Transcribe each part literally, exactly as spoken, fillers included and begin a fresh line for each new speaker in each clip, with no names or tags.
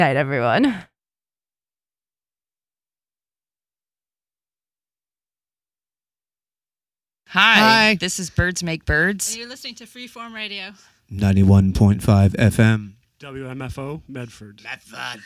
night, everyone.
Hi,
Hi.
this is Birds Make Birds.
And you're listening to Freeform Radio.
ninety-one point five F M.
W M F O, Medford.
Medford.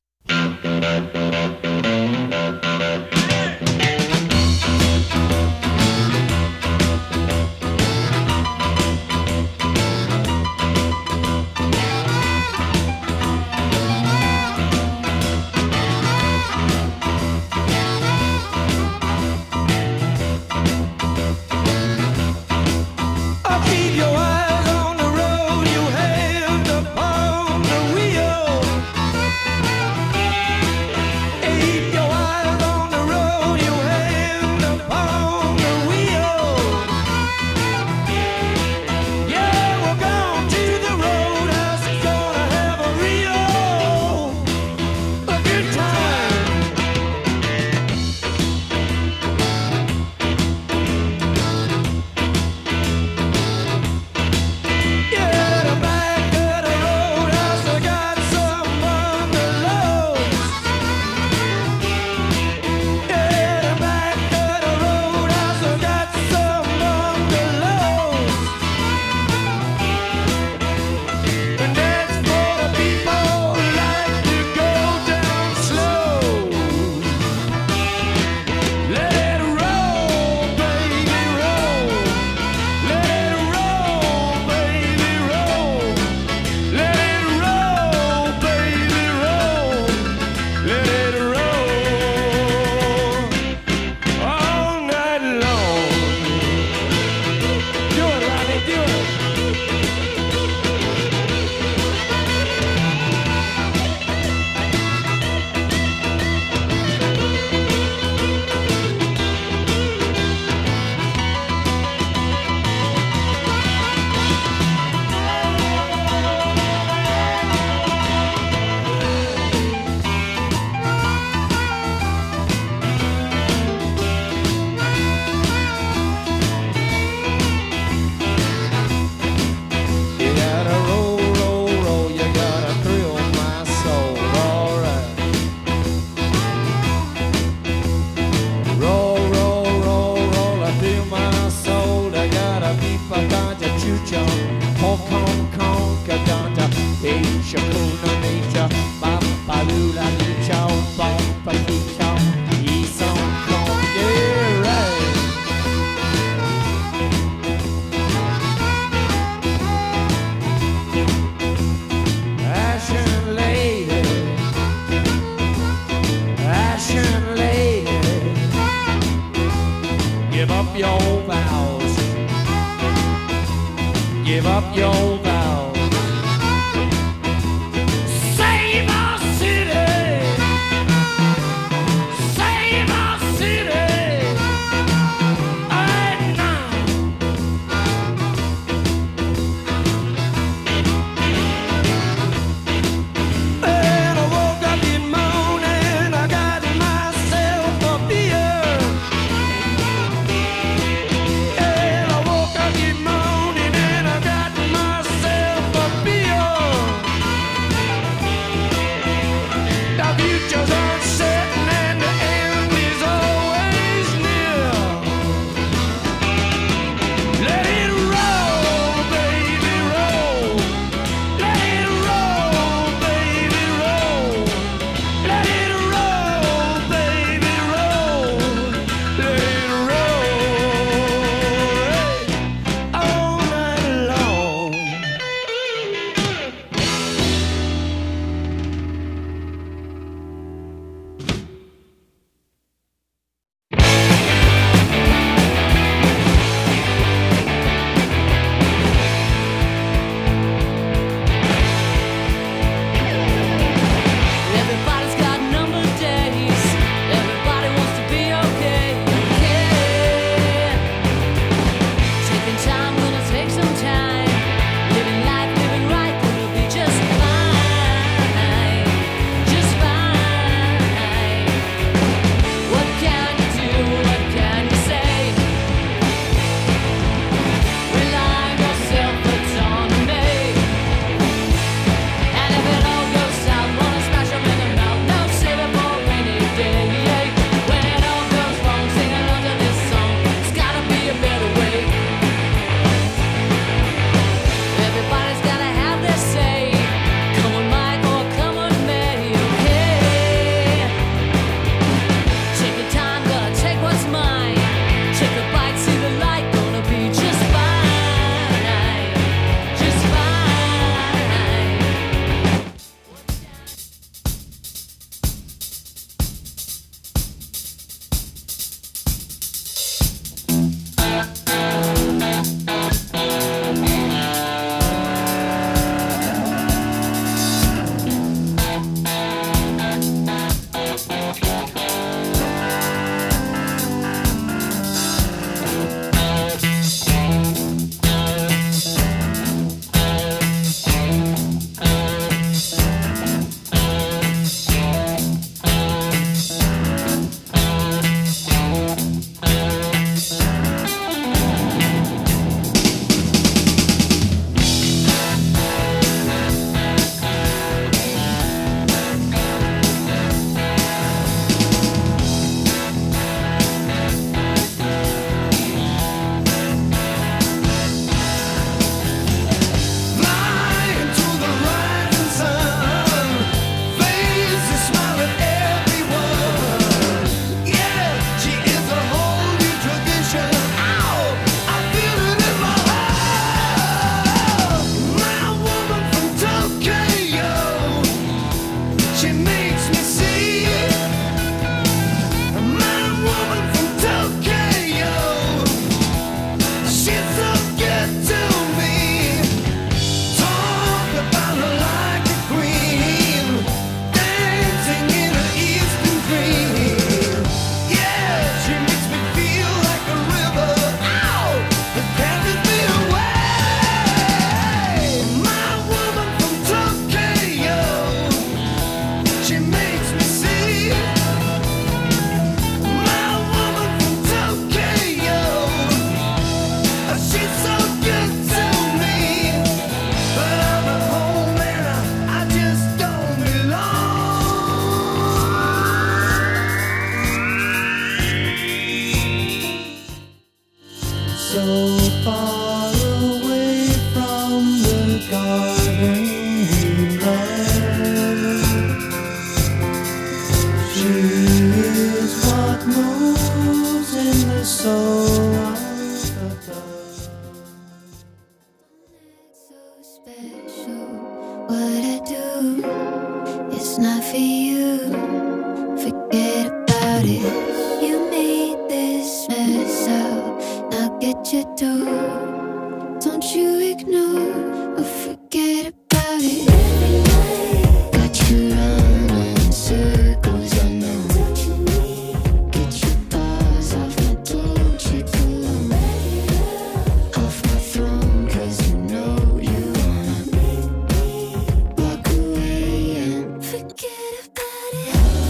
Forget about it. You made this mess up. Now get your dough. Don't you ignore or forget about it. Every night, got you running in circles, I know. Get your paws off my Dolce cologne, off my throne, 'cause you know you wanna walk away and forget about it.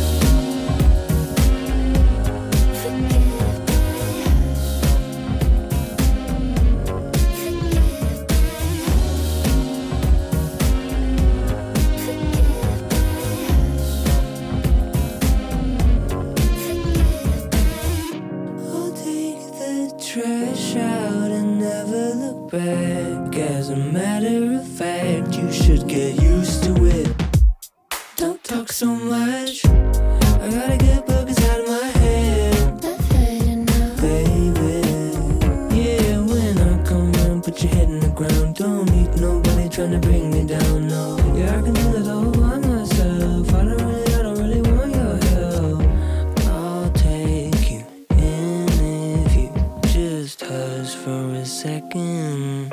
Trash out and never look back. As a matter of fact, you should get used to it. Don't talk so much. I gotta get buckets out of my head.
I've had enough,
baby. Yeah, when I come round, put your head in the ground. Don't need nobody trying to bring me down, no. Yeah, I can do it all by myself. I don't really, I don't really want your help. I'll take you in if you just hush for a second.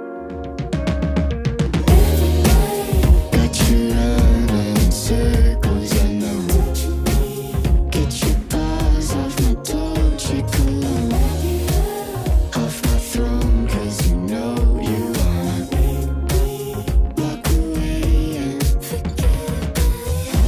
got you running in circles, I know. Get your paws off my Dolce cologne, off my throne, 'cause you know you wanna walk away and forget about it.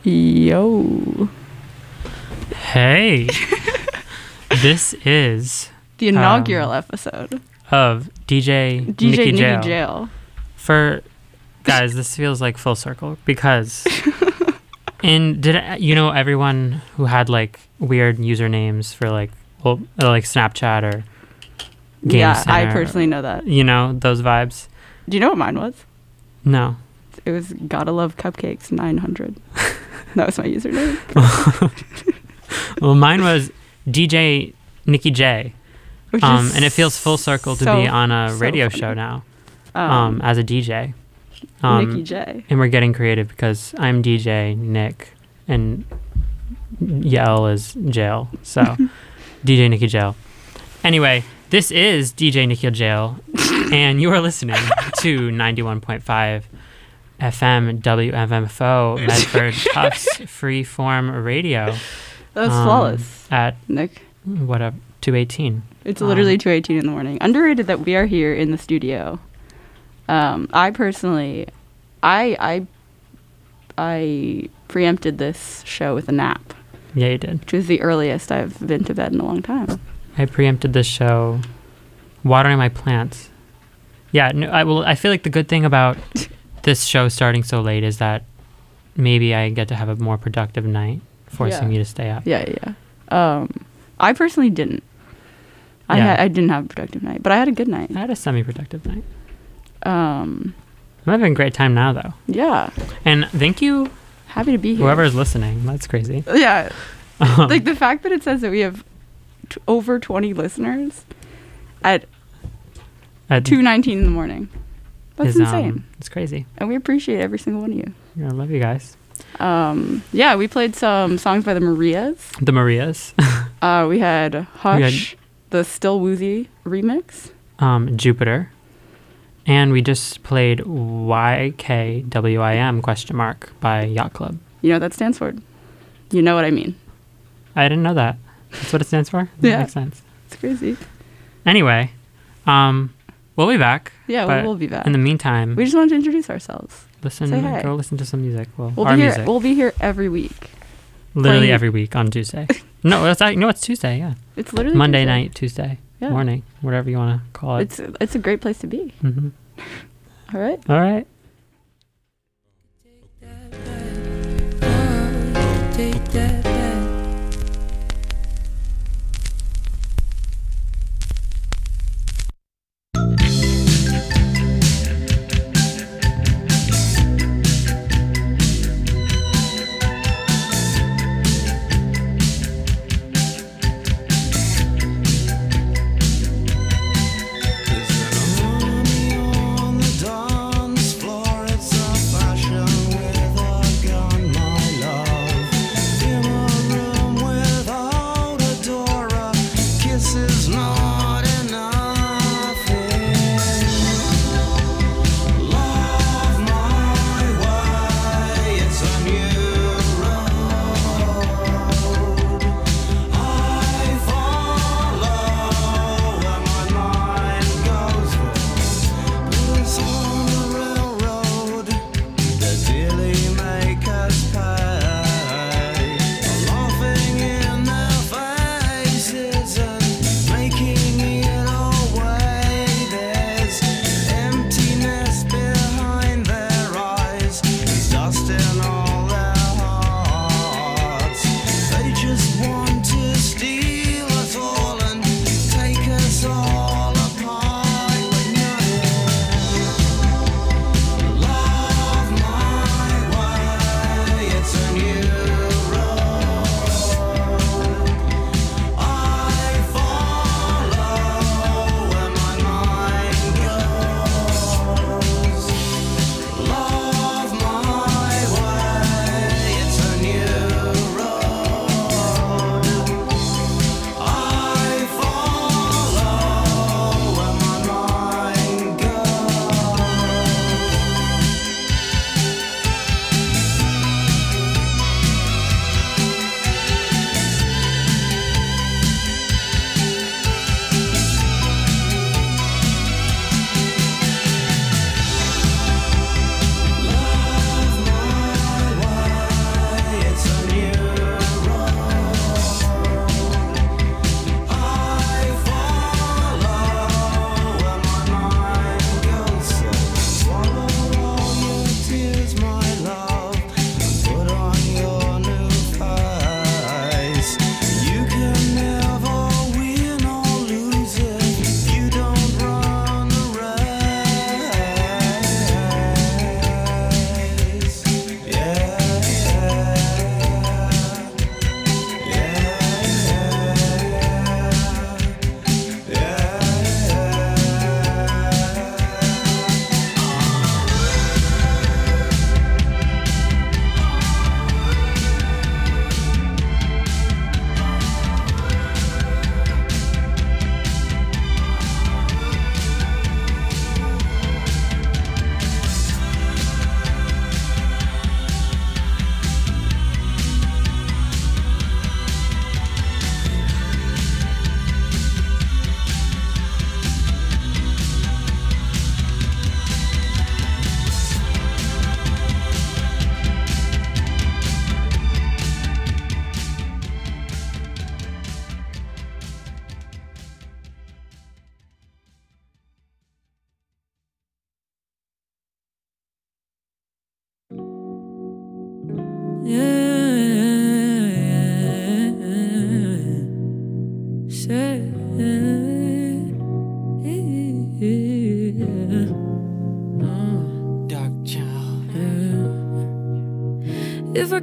Yo.
Hey. This is
The inaugural
um,
episode.
Of D J,
D J
Nicky
Nicky
Jail.
Jail.
For guys, this feels like full circle because in did I, you know everyone who had like weird usernames for like well like Snapchat or Game
Yeah,
Center,
I personally know that.
You know those vibes.
Do you know what mine was?
No.
It was Gotta Love Cupcakes nine hundred. That was my username.
Well, mine was D J Nicky J.
Which
Um,
is
and it feels full circle to
so-
be on a
so
radio
funny.
show now,
Um,
um, as a D J. Um,
Nicky J.
And we're getting creative because I'm D J Nick and Yell is Jail. So D J Nicky Jail. Anyway, this is D J Nicky Jail, and you are listening to ninety-one point five F M W M F O Medford Tufts Freeform Radio.
That was
um,
flawless,
At
Nick.
whatever, two eighteen.
It's literally
um,
two eighteen in the morning. Underrated that we are here in the studio. Um, I personally, I I I preempted this show with a nap,
Yeah, you did.
which was the earliest I've been to bed in a long time.
I preempted this show watering my plants. Yeah, no, I will. I feel like the good thing about this show starting so late is that maybe I get to have a more productive night, forcing
Yeah.
me to stay up.
Yeah, yeah. Um, I personally didn't. I
Yeah.
had, I didn't have a productive night, but I had a good night.
I had a semi-productive night.
Um,
I'm having a great time now, though.
yeah,
And thank you,
happy to be here.
whoever is listening. That's crazy.
Yeah,
Um,
like the fact that it says that we have t- over twenty listeners at
at-
two nineteen in the morning. That's
is,
insane,
Um, it's crazy.
and we appreciate every single one of you.
I love you guys.
Um, yeah, we played some songs by the Marias.
The Marias,
Uh, we had Hush,
We had-
the Still Woozy remix.
um, Jupiter, and we just played Y K W I M question mark by Yacht Club.
You know what that stands for? You know what I mean?
I didn't know that. That's what it stands for? That
Yeah.
makes sense.
It's crazy.
Anyway, um, we'll be back.
Yeah,
but
we will be back.
In the meantime,
We just wanted to introduce ourselves.
listen,
say hi.
go listen to some music. Well,
We'll
our
be here.
music.
We'll be here every week.
Literally
playing-
every week on Tuesday. no, it's like, no, it's Tuesday. Yeah,
It's literally
Monday
Tuesday.
night, Tuesday
Yeah.
morning, whatever you want to call it.
It's it's a great place to be.
hmm
All right.
All right.
Take that back.
Floor, it's a fashion with a gun, my love.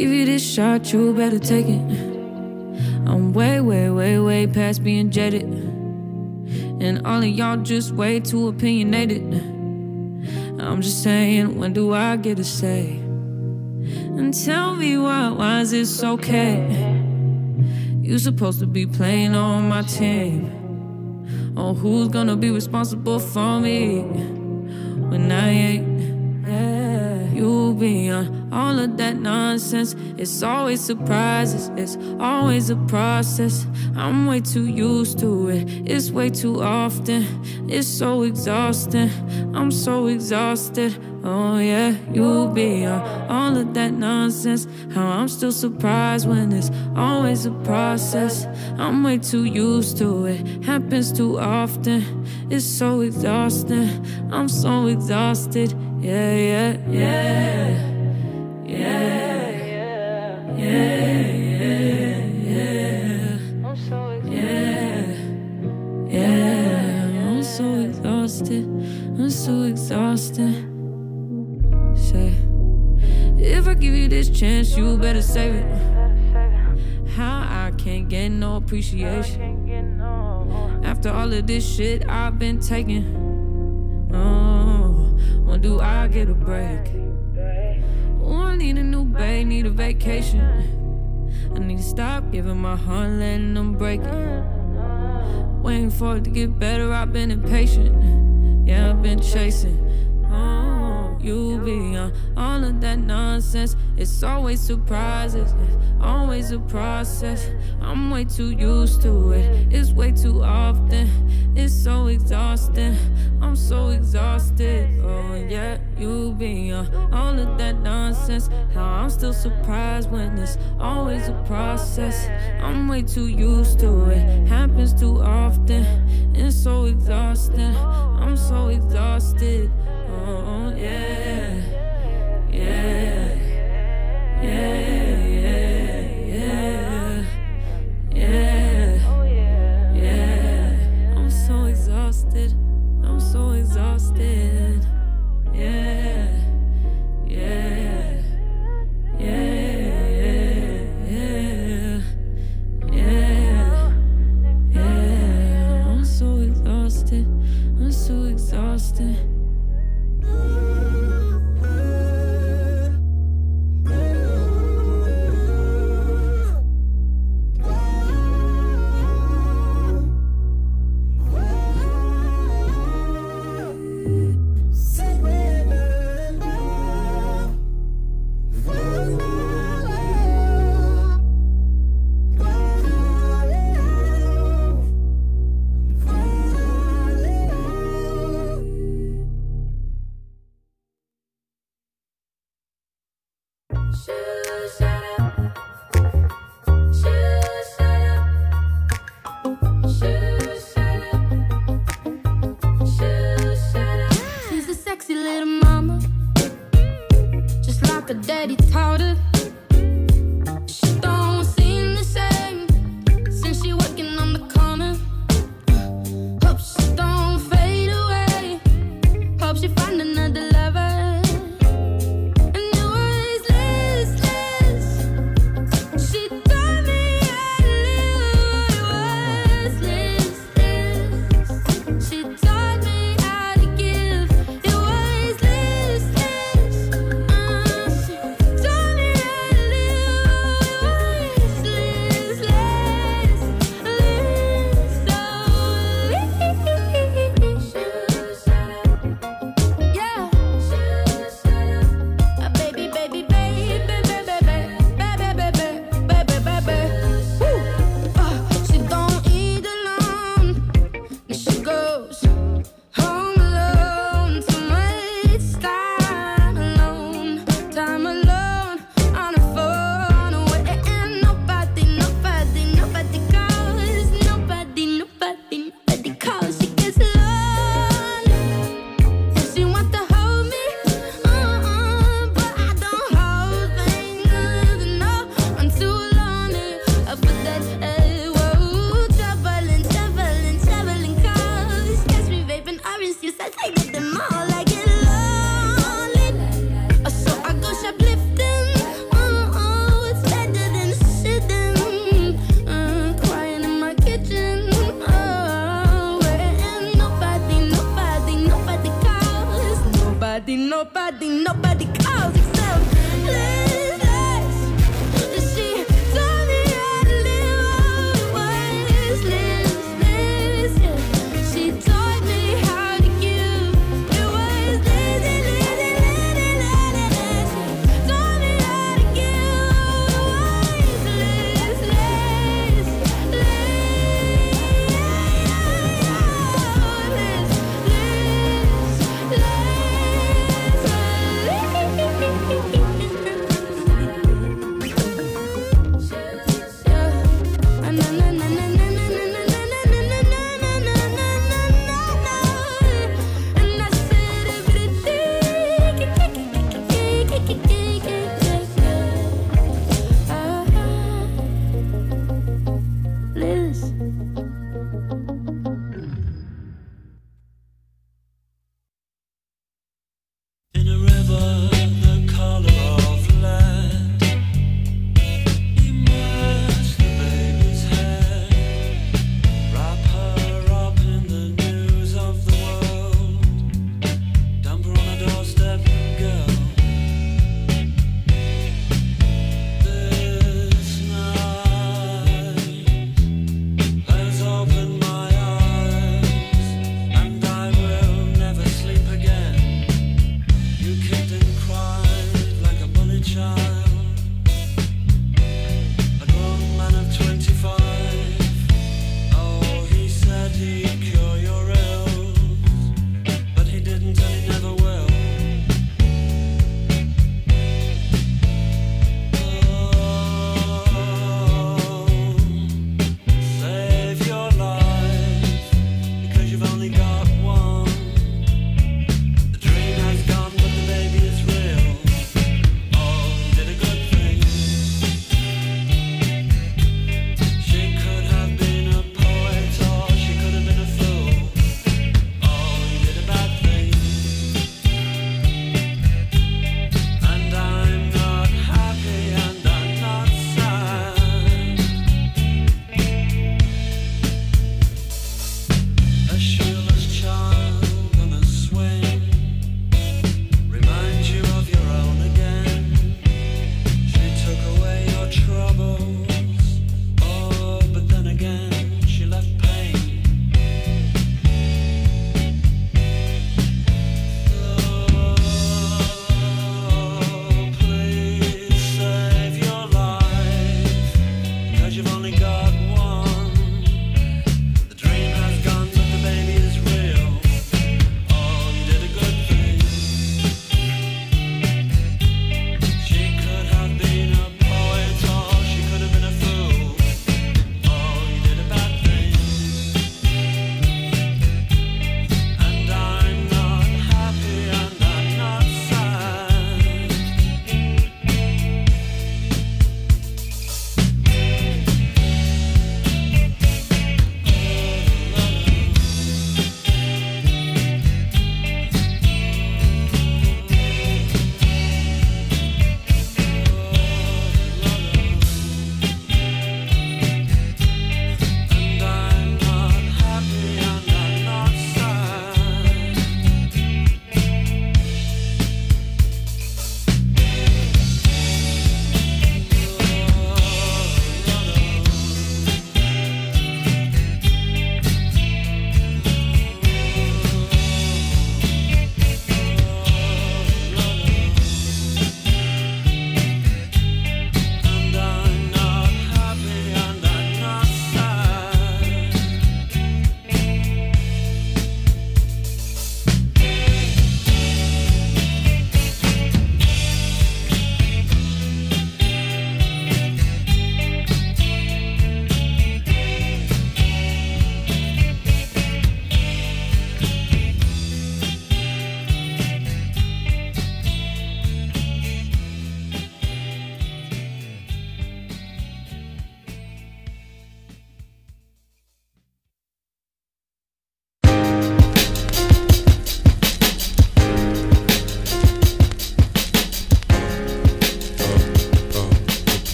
give you this shot, you better take it. I'm way, way, way, way past being jaded, and all of y'all just way too opinionated. I'm just saying, when do I get a say? And tell me why, why is this okay? You supposed to be playing on my team. Oh, who's gonna be responsible for me when I ain't? Yeah, you be on all of that nonsense. It's always surprises, it's always a process. I'm way too used to it, it's way too often. It's so exhausting, I'm so exhausted. Oh yeah, you be on all of that nonsense. How I'm still surprised when it's always a process. I'm way too used to it, happens too often. It's so exhausting, I'm so exhausted. Yeah, yeah, yeah, yeah, yeah, yeah. I'm so exhausted. Yeah, yeah, I'm so exhausted. I'm so exhausted. Say, if I give you this chance, you better save it. How I can't get no appreciation after all of this shit I've been taking. Oh, when do I get a break? Oh, I need a new babe, need a vacation. I need to stop giving my heart, letting them break it. Waiting for it to get better, I've been impatient. Yeah, I've been chasing. Oh, you be on all of that nonsense. It's always surprises, it's always a process. I'm way too used to it, it's way too often. It's so exhausting, I'm so exhausted. Oh yeah, you be on all of that nonsense. How I'm still surprised when it's always a process. I'm way too used to it, happens too often. It's so exhausting, I'm so exhausted. Oh yeah, yeah, yeah, yeah, yeah, yeah. I'm so exhausted, I'm so exhausted. Yeah, yeah, yeah, yeah, yeah, yeah. I'm so exhausted, I'm so exhausted.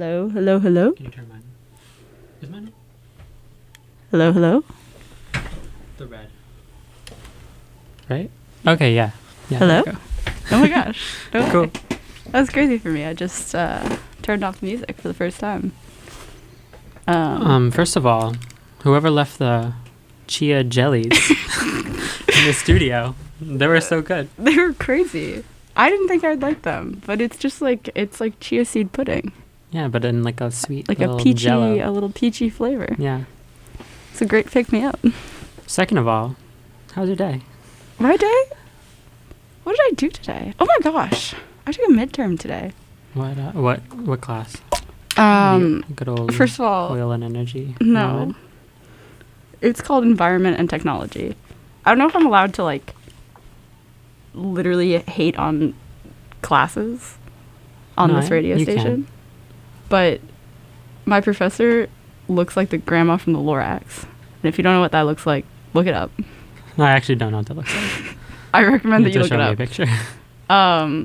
Hello, hello, hello.
Can you turn mine? Is mine?
Hello, hello.
The red. Right? Okay, yeah. yeah
Hello?
there we go.
Oh my gosh. No
Cool.
way. That was crazy for me. I just uh, turned off the music for the first time. Um,
Um, first of all, whoever left the chia jellies in the studio, they were so good.
they were crazy. I didn't think I'd like them, but it's just like it's like chia seed pudding,
Yeah, but in like a sweet
like a
little
peachy,
Jell-O.
a little peachy flavor.
Yeah.
It's a great pick me up.
Second of all, how's your day?
My day? What did I do today? Oh my gosh, I took a midterm today.
What uh, what what class?
Um,
The good old
first of all,
oil and energy.
no,
moment?
it's called environment and technology. I don't know if I'm allowed to like literally hate on classes on
No,
this radio
you can.
station, but my professor looks like the grandma from the Lorax, and if you don't know what that looks like, look it up.
No, I actually don't know what that looks like.
I recommend that
You
you
have to
look it
show me a
up.
picture.
Um,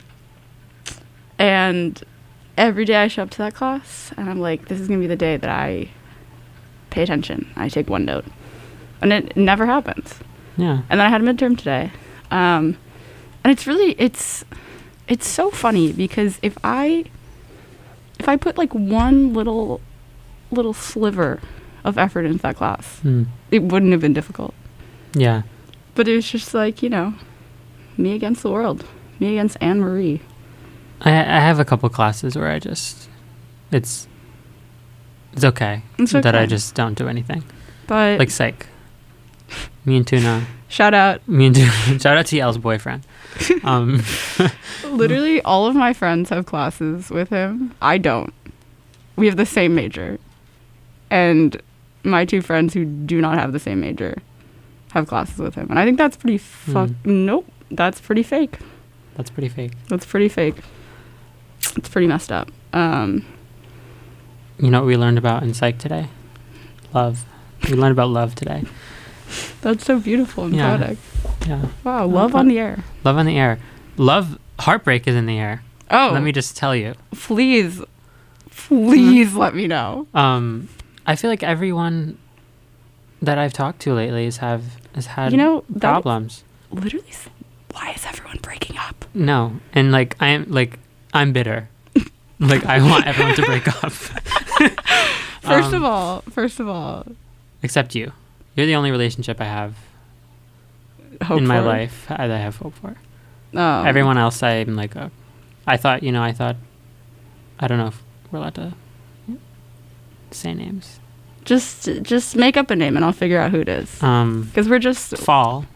and every day I show up to that class, and I'm like, this is gonna be the day that I pay attention. I take one note, and it never happens.
Yeah.
And then I had a midterm today, um, and it's really it's it's so funny because if I if I put like one little little sliver of effort into that class,
Hmm.
it wouldn't have been difficult.
Yeah.
But it was just like, you know, me against the world, me against Anne Marie.
I I have a couple classes where I just it's it's okay,
It's
that I
okay.
just don't do anything.
But
Like psych. Me and Tuna.
shout out,
Me and Tuna. Shout out to Yel's boyfriend. Um,
literally all of my friends have classes with him. I don't. We have the same major. And my two friends who do not have the same major have classes with him. And I think that's pretty fuck. Nope. That's pretty fake.
that's pretty fake.
That's pretty fake. It's pretty messed up. Um,
You know what we learned about in psych today? Love. We learned about love today.
that's so beautiful and
Yeah.
poetic.
Yeah.
Wow. Love on the air.
Love on the air. Love. Heartbreak is in the air.
Oh,
Let me just tell you.
please, please let me know.
Um, I feel like everyone that I've talked to lately has have has had
You know, that-
problems.
Literally, s- why is everyone breaking up?
No, and like I am like I'm bitter. Like I want everyone to break up.
First
Um,
of all, first of all,
Except you. You're the only relationship I have
hope
in my
for-
life that I have hope for.
Um,
Everyone else, I'm like, uh, I thought, you know, I thought, I don't know if we're allowed to say names.
Just, just make up a name, and I'll figure out who it is.
Um,
Because we're just
Fall.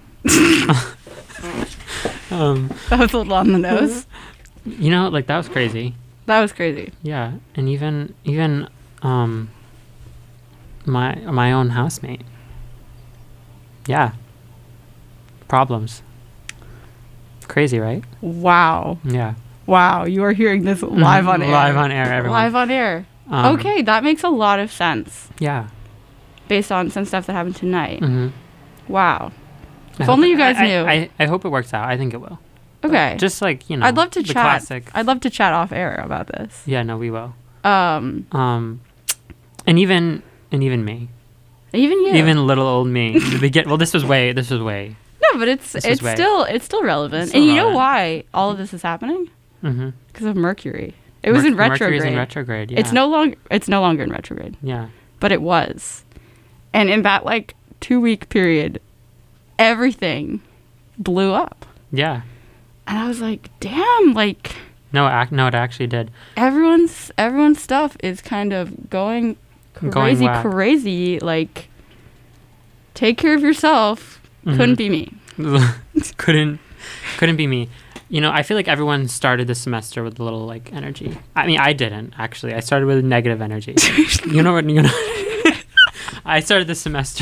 um,
that was a little on the nose.
you know, like that was crazy.
That was crazy.
Yeah, and even even um, my my own housemate. Yeah. Problems. Crazy, right?
Wow,
Yeah.
wow! You are hearing this live on air.
Live on air, everyone.
Live on air.
Um,
Okay, that makes a lot of sense
Yeah.
based on some stuff that happened tonight.
Mm-hmm.
Wow.
I
If
hope
only
it-
you guys
I,
knew.
I, I, I hope it works out. I think it will. But
Okay.
Just like, you know.
I'd love to
the
chat.
Classic.
I'd love to chat off air about this.
Yeah, no, we will.
Um,
Um, and even and even me,
even you.
even little old me. The begin- well, this was way. This was way.
no, but it's
This was
it's
way-
still it's still relevant.
It's still
and you know
relevant.
why all of this is happening?
Mm-hmm.
Because of Mercury. It was in retrograde.
Mercury's in retrograde. Yeah.
It's no longer it's no longer in retrograde,
Yeah.
but it was. And in that like two week period, everything blew up.
Yeah.
And I was like, damn, like
No, ac- no, it actually did.
everyone's everyone's stuff is kind of going
Going
crazy,
whack.
crazy. Like, take care of yourself. Couldn't be me.
couldn't couldn't be me. You know, I feel like everyone started this semester with a little like energy. I mean, I didn't actually. I started with negative energy. you know what? You know. I started this semester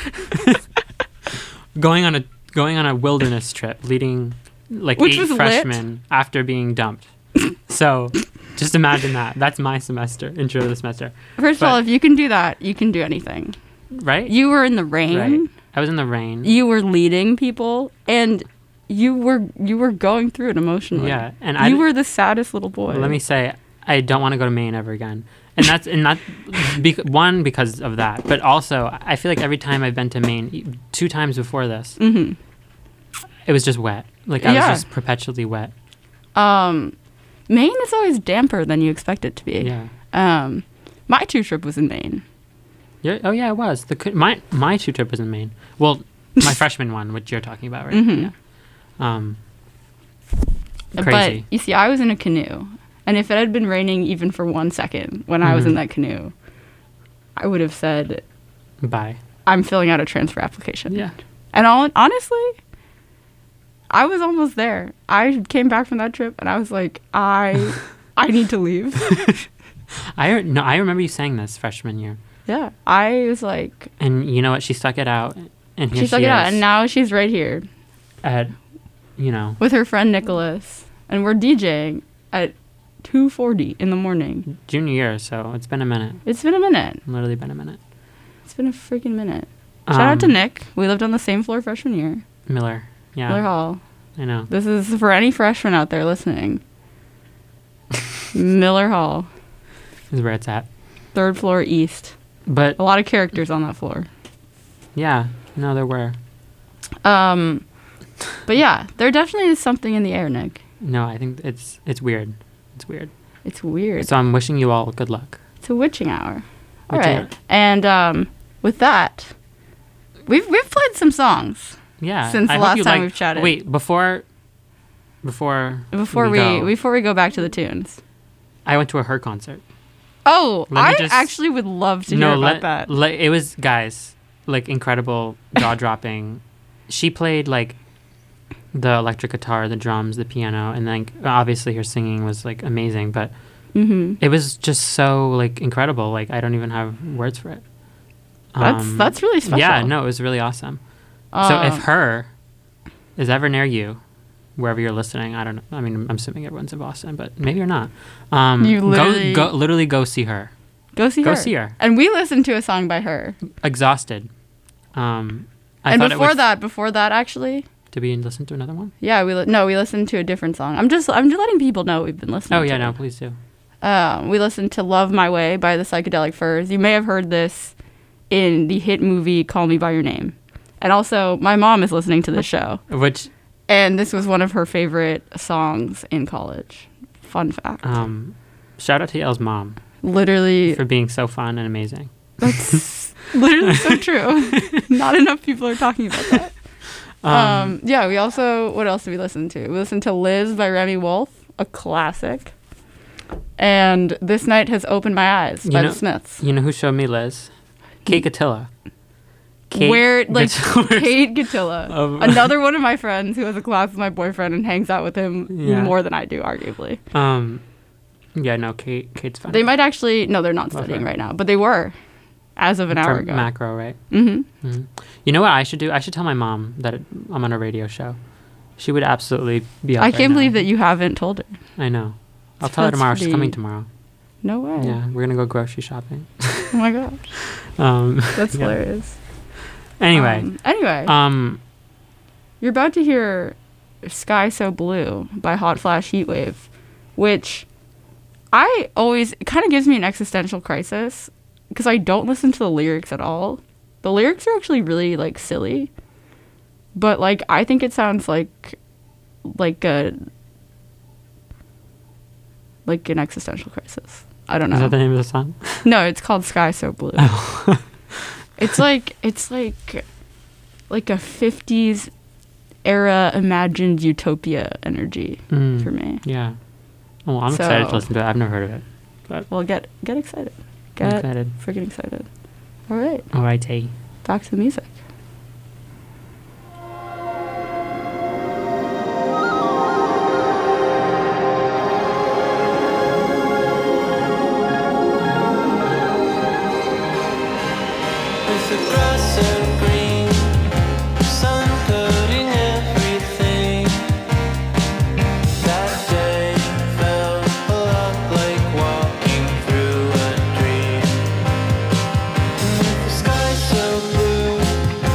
going on a going on a wilderness trip, leading like
Which
eight
was lit.
freshmen after being dumped. So, just imagine that. That's my semester, intro to the semester,
First
But-
of all, if you can do that, you can do anything.
right?
You were in the rain.
Right. I was in the rain.
You were leading people, and you were you were going through it emotionally.
Yeah, and I
you
d-
were the saddest little boy.
Let me say, I don't want to go to Maine ever again. And that's and not be, one because of that, but also I feel like every time I've been to Maine, two times before this,
Mm-hmm.
it was just wet. Like I
Yeah.
was just perpetually wet.
Um, Maine is always damper than you expect it to be.
Yeah.
Um, my two trip was in Maine.
Yeah. Oh yeah, it was. The co- my my two trip was in Maine. Well, my freshman one, which you're talking about, right?
Mhm.
Yeah. Um. Crazy.
But you see, I was in a canoe, and if it had been raining even for one second when I was in
Mhm.
that canoe, I would have said,
Bye.
"I'm filling out a transfer application."
Yeah.
And all, honestly, I was almost there. I came back from that trip, and I was like, I, I need to leave.
I re- no. I remember you saying this freshman year,
Yeah, I was like,
and you know what? She stuck it out, and here
she stuck it out,
is
and now she's right here
at, you know,
with her friend Nicholas, and we're DJing at two forty in the morning.
junior year. So it's been a minute.
It's been a minute.
Literally been a minute.
It's been a freaking minute. Shout out to
Um,
Nick. We lived on the same floor freshman year.
Miller. Yeah.
Miller Hall.
I know.
This is for any freshmen out there listening. Miller Hall,
Is where it's at.
third floor east.
But
A lot of characters on that floor.
yeah, no, there were.
Um, but yeah, there definitely is something in the air, Nick.
No, I think it's it's weird. It's weird.
It's weird.
So I'm wishing you all good luck.
It's a witching hour. All
Witching
right.
hour.
And um, with that, we've we've played some songs
Yeah.
since
I
the
hope
last
you
time
like-
we've chatted.
Wait, before before
before we,
go,
before we go back to the tunes.
I went to a Her concert.
Oh,
Let me
I
just-
actually would love to hear
no,
about
let,
that.
let- it was guys, like incredible, jaw dropping. She played like the electric guitar, the drums, the piano, and then obviously her singing was like amazing, but
Mm-hmm.
it was just so like incredible. Like I don't even have words for it.
That's
Um,
that's really special.
Yeah, no, it was really awesome. so
Um,
if Her is ever near you, wherever you're listening, I don't know. I mean, I'm assuming everyone's in Boston, but maybe you're not. Um,
You literally-
go, go, literally go see her.
go see
go
her.
see her.
And we listened to a song by her.
Exhausted. Um, I
and
thought it
before
would-
that, before that, actually,
Did we listen to another one?
yeah, we li- no, we listened to a different song. I'm just I'm just letting people know we've been listening.
Oh
to
yeah,
it.
no, please do.
Um, we listened to "Love My Way" by the Psychedelic Furs. You may have heard this in the hit movie "Call Me by Your Name," and also my mom is listening to this show,
Which
and this was one of her favorite songs in college. Fun fact.
um, shout out to Elle's mom
Literally,
for being so fun and amazing.
that's literally so true. Not enough people are talking about that.
Um,
Um, yeah, we also, what else did we listen to? We listened to Liz by Remy Wolf, a classic. And This Night Has Opened My Eyes
You
by
know-
the Smiths.
you know who showed me Liz? Kate Gatilla. Kate
Where, like,
Gatilla.
Kate Gatilla.
Of-
Another one of my friends who has a class with my boyfriend and hangs out with him
Yeah.
more than I do, arguably.
Um, yeah, no, Kate. Kate's fun.
They might actually, no, they're not
Love
studying
her.
right now, but they were as of an
For
hour ago.
macro, right?
Mm-hmm.
hmm You know what I should do? I should tell my mom that it, I'm on a radio show. She would absolutely be. Up
I
right
can't
now.
believe that you haven't told her.
I know. I'll tell her
That's
tomorrow. She's coming
pretty-
tomorrow.
No way.
Yeah, we're gonna go grocery shopping.
Oh my gosh.
Um,
That's
yeah.
hilarious.
Anyway,
Um, anyway.
um,
You're about to hear Sky So Blue by Hot Flash Heatwave, which I always, it kind of gives me an existential crisis because I don't listen to the lyrics at all. The lyrics are actually really, like, silly. But, like, I think it sounds like, like a, like an existential crisis. I don't know.
is that the name of the song?
No, it's called Sky So Blue. It's like it's like like a fifties era imagined utopia energy
Mm,
for me.
Yeah. Well, I'm excited to
So-
listen to it. I've never heard of it.
Well, get get excited.
I'm
Get
excited.
freaking excited. All right,
All right, Tay.
back to the music.
With the grass and green, sun coating everything. That day felt a lot like walking through a dream. And with the sky so blue,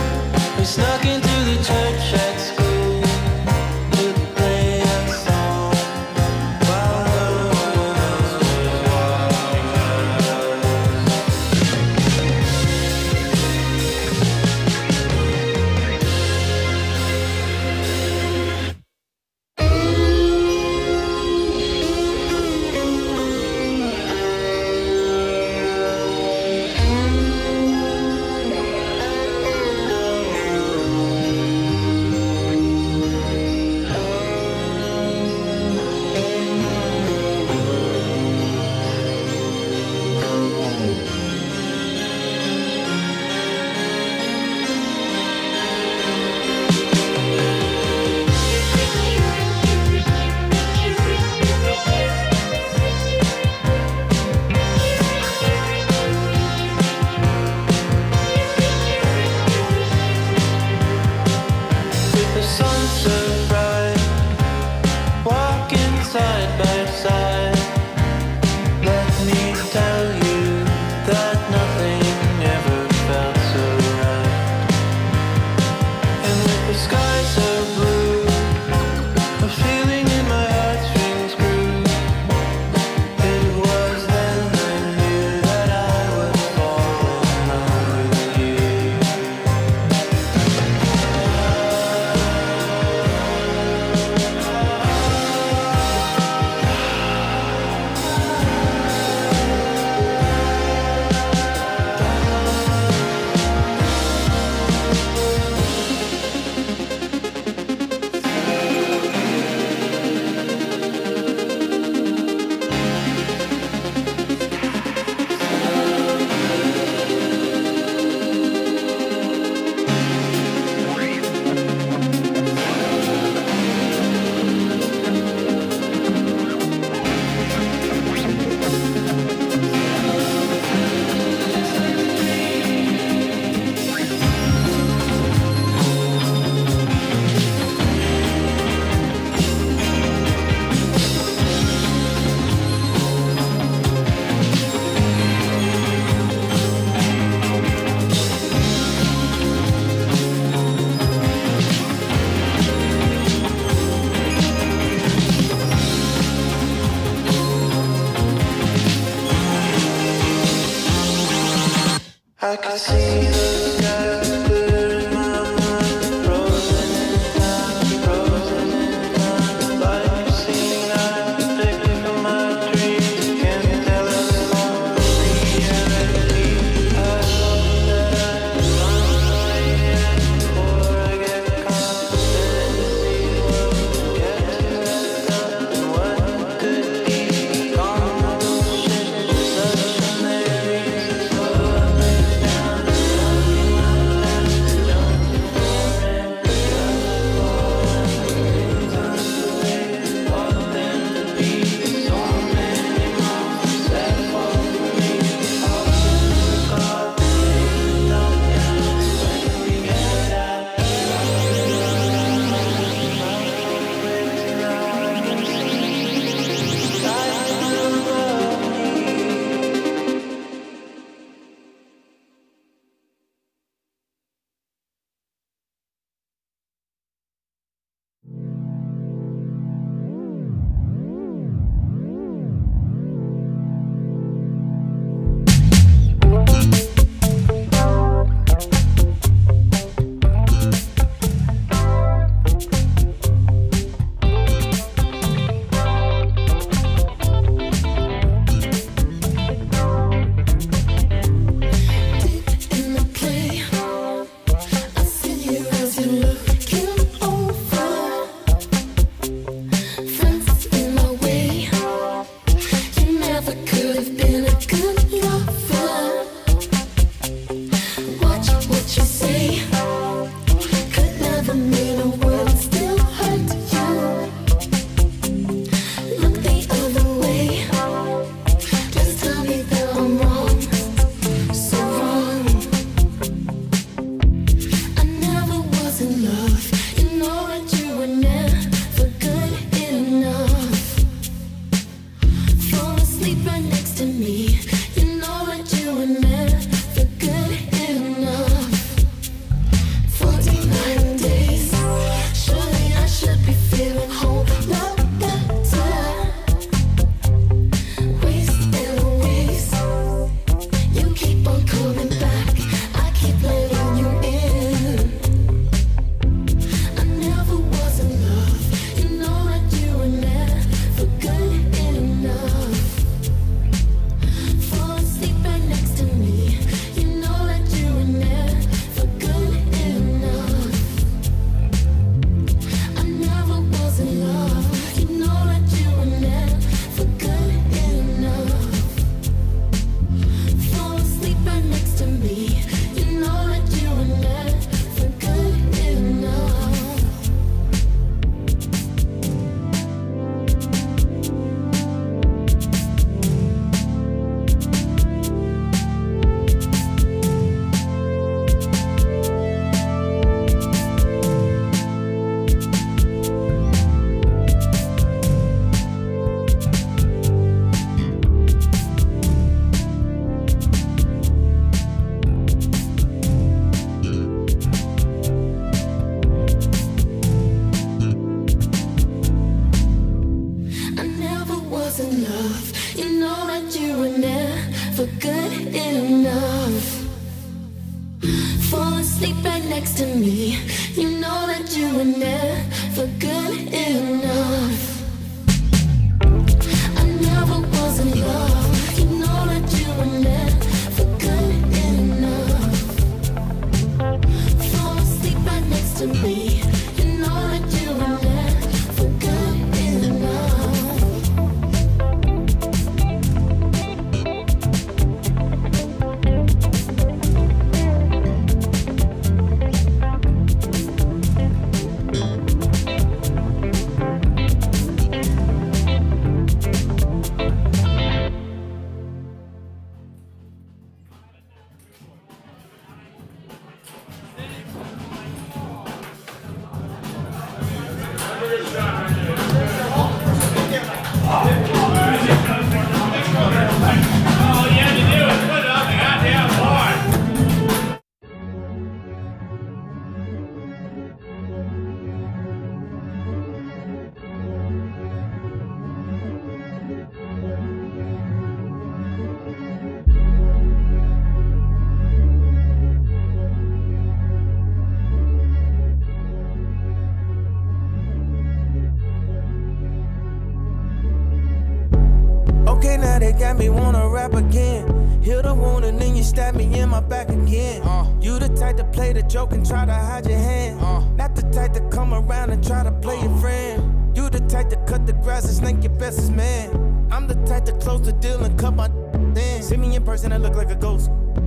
Okay, now they got me wanna rap again. Heal the wound and then you stab me in my back again. Uh, you the type to play the joke and try to hide your hand. Uh, Not the type to come around and try to play uh, your friend. You the type to cut the grass and snake your bestest man. I'm the type to close the deal and cut my then. See me in person, I look like a ghost.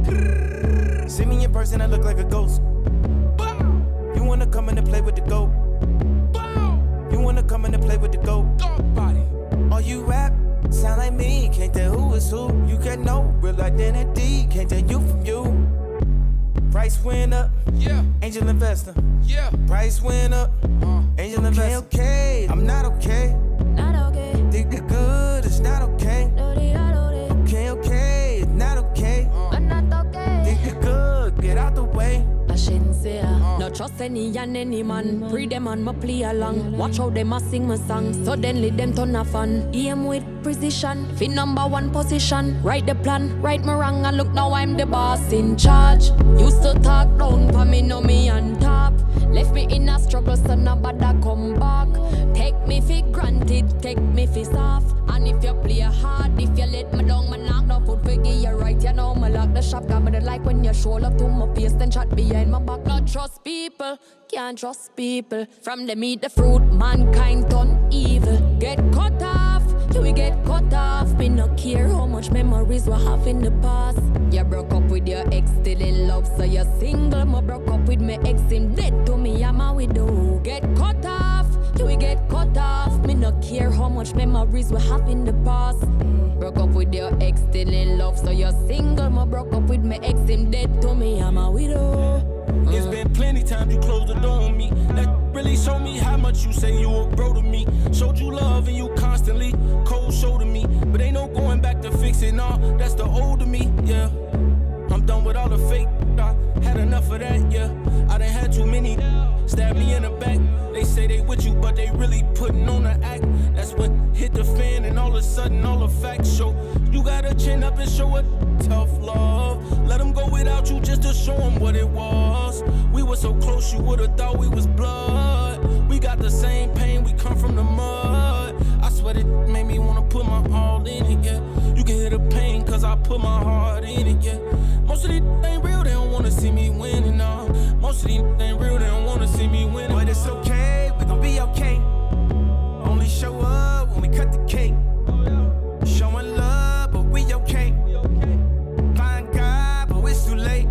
See me in person, I look like a ghost. You wanna come in and play with the goat? You wanna come in and play with the goat? All you rap sound like me, can't tell who is who. You get no real identity, can't tell you from you. Price went up, yeah. Angel investor, yeah. Price went up, uh, angel okay, investor. Okay, I'm not okay. Not okay. Think the good, it's not okay. Okay, okay, it's not okay. Uh, I'm not okay. Think the good, get out the way. Uh.
No trust any and any man. Pre them and my play along. Watch how them a sing my song. Suddenly them turn a fan. Aim with precision. Fi number one position. Write the plan, right me wrong. And look now I'm the boss in charge. Used to talk down for me, know me on top. Left me in a struggle, so nobody come back. Take me for granted, take me for soft. And if you play hard, if you let me down, me knock down foot for give you right. You know me lock the shop, got me the like when you show up to my face, then chat behind my back. Not trust people, can't trust people. From them eat the fruit, mankind turn evil. Get cut off, you will get cut off. Me no care how much memories we have in the past. You broke up with your ex, still in love, so you're single. Me broke up with my ex, him dead to me, I'm a widow. Get cut off, you will get cut off. Me no care how much memories we have in the past. Broke up with your ex, still in love, so you're single. Me broke up with my ex, him dead to me, I'm a widow.
It's been plenty times you closed the door on me. That really showed me how much you say you a bro to me. Showed you love and you constantly cold shoulder me. But ain't no going back to fix it, nah, that's the old of me, yeah. I'm done with all the fake, I had enough of that, yeah. I done had too many, stab me in the back. They say they with you, but they really putting on the act. That's when hit the fan and all of a sudden all the facts show. You gotta chin up and show it tough love. Let them go without you just to show them what it was. We were so close you would've thought we was blood. We got the same pain, we come from the mud. I swear it made me wanna put my all in it, yeah. You can hear the pain cause I put my heart in it, yeah. Most of these ain't real, they don't wanna see me winning, no. Most of these ain't real, they don't wanna see me winning. But it's okay, we gon' be okay. Only show up when we cut the cake. Showing love, but we okay. Find God, but it's too late.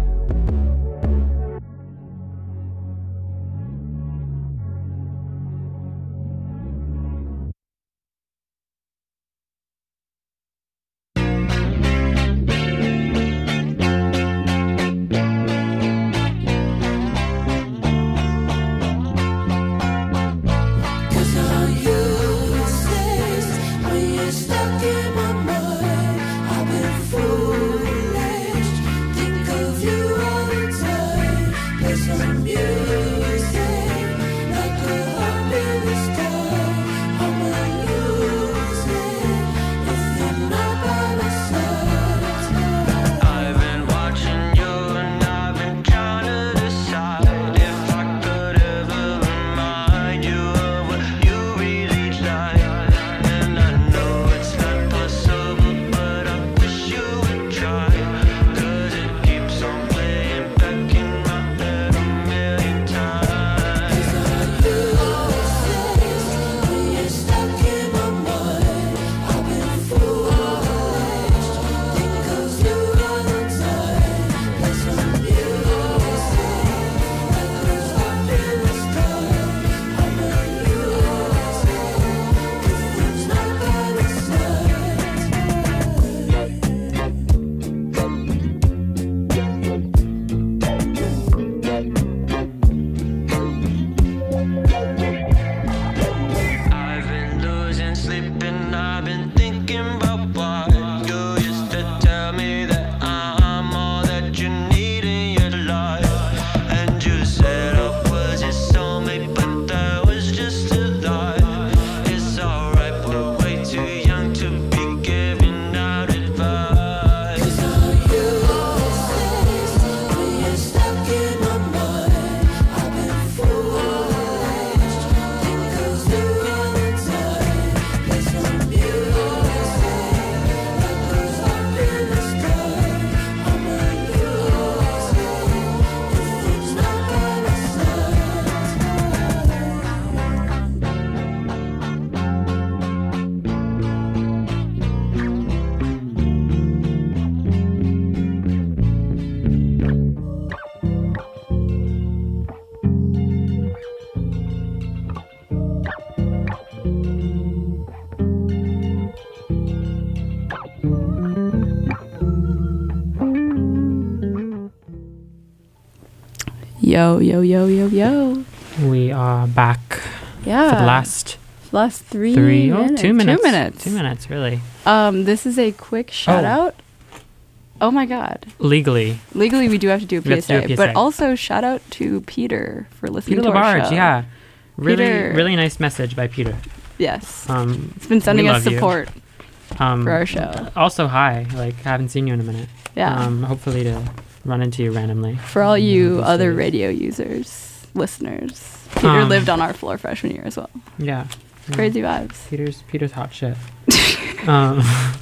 Yo, yo, yo, yo, yo.
We are back
Yeah.
for the last
last three,
three, oh,
minutes.
two minutes.
Two minutes.
Two minutes, really.
Um, this is a quick shout
Oh.
out. Oh my God.
Legally.
Legally, we do have to do a
We have
P S
to do
A,
a P S A.
but also shout out to Peter for listening
Peter
to our
Labarge,
show.
yeah. Really,
Peter.
really nice message by Peter.
Yes.
Um,
It's been sending
we
us
love you.
support.
Um,
for our show.
Also, hi. Like, haven't seen you in a minute.
Yeah.
Um, hopefully to run into you randomly.
For all you
these
other
days.
radio users, listeners, Peter
Um,
lived on our floor freshman year as well.
Yeah. Yeah.
Crazy vibes.
Peter's Peter's hot shit. um,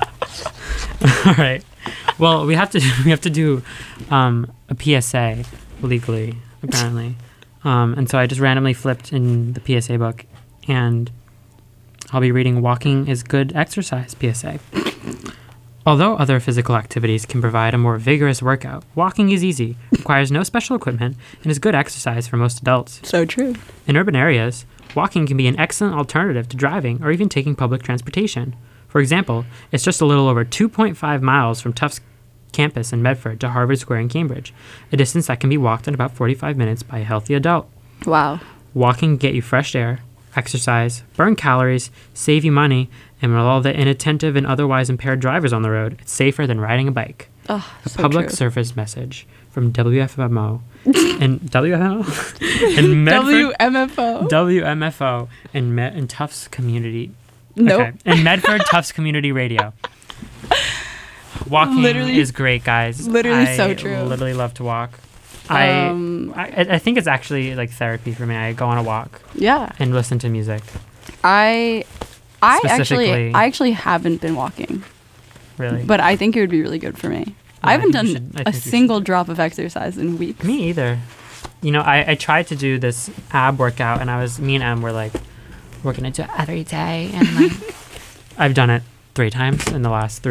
all right. Well, we have to we have to do um, a P S A legally, apparently, um, and so I just randomly flipped in the P S A book, and I'll be reading "Walking is Good Exercise" P S A. Although other physical activities can provide a more vigorous workout, walking is easy, requires no special equipment, and is good exercise for most adults.
So true.
In urban areas, walking can be an excellent alternative to driving or even taking public transportation. For example, it's just a little over two point five miles from Tufts campus in Medford to Harvard Square in Cambridge, a distance that can be walked in about forty-five minutes by a healthy adult.
Wow.
Walking can get you fresh air, exercise, burn calories, save you money, and with all the inattentive and otherwise impaired drivers on the road, it's safer than riding a bike.
Oh,
A
so
public
true.
service message from W F M O and W F M O and Medford
W M F O.
W M F O and Me- and Tufts Community.
Nope.
Okay. And Medford Tufts Community Radio. Walking
Literally-
is great, guys.
literally
I
so true.
Literally love to walk. I,
Um,
I I think it's actually like therapy for me. I go on a walk
Yeah.
and listen to music.
I I actually
Specifically-
I actually haven't been walking,
Really.
but I think it would be really good for me.
Yeah,
I haven't
I think you
done
should- I
a
think you should.
single drop of exercise in weeks.
Me either. You know, I, I tried to do this ab workout, and I was me and Em were like, we're gonna do it every day, and like, I've done it three times in the last three